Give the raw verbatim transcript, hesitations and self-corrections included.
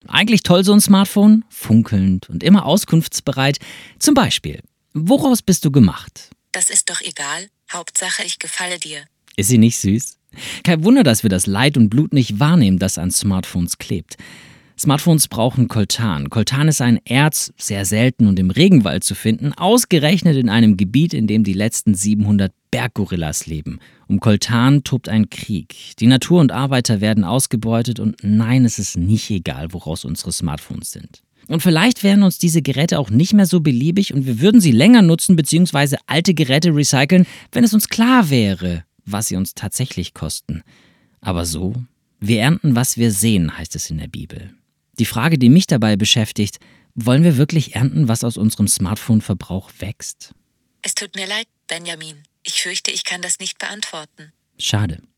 Eigentlich toll so ein Smartphone, funkelnd und immer auskunftsbereit. Zum Beispiel, woraus bist du gemacht? Das ist doch egal. Hauptsache, ich gefalle dir. Ist sie nicht süß? Kein Wunder, dass wir das Leid und Blut nicht wahrnehmen, das an Smartphones klebt. Smartphones brauchen Coltan. Coltan ist ein Erz, sehr selten und im Regenwald zu finden, ausgerechnet in einem Gebiet, in dem die letzten siebenhundert Berggorillas leben. Um Coltan tobt ein Krieg. Die Natur und Arbeiter werden ausgebeutet und nein, es ist nicht egal, woraus unsere Smartphones sind. Und vielleicht wären uns diese Geräte auch nicht mehr so beliebig und wir würden sie länger nutzen bzw. alte Geräte recyceln, wenn es uns klar wäre, was sie uns tatsächlich kosten. Aber so, wir ernten, was wir sehen, heißt es in der Bibel. Die Frage, die mich dabei beschäftigt, wollen wir wirklich ernten, was aus unserem Smartphone-Verbrauch wächst? Es tut mir leid, Benjamin. Ich fürchte, ich kann das nicht beantworten. Schade.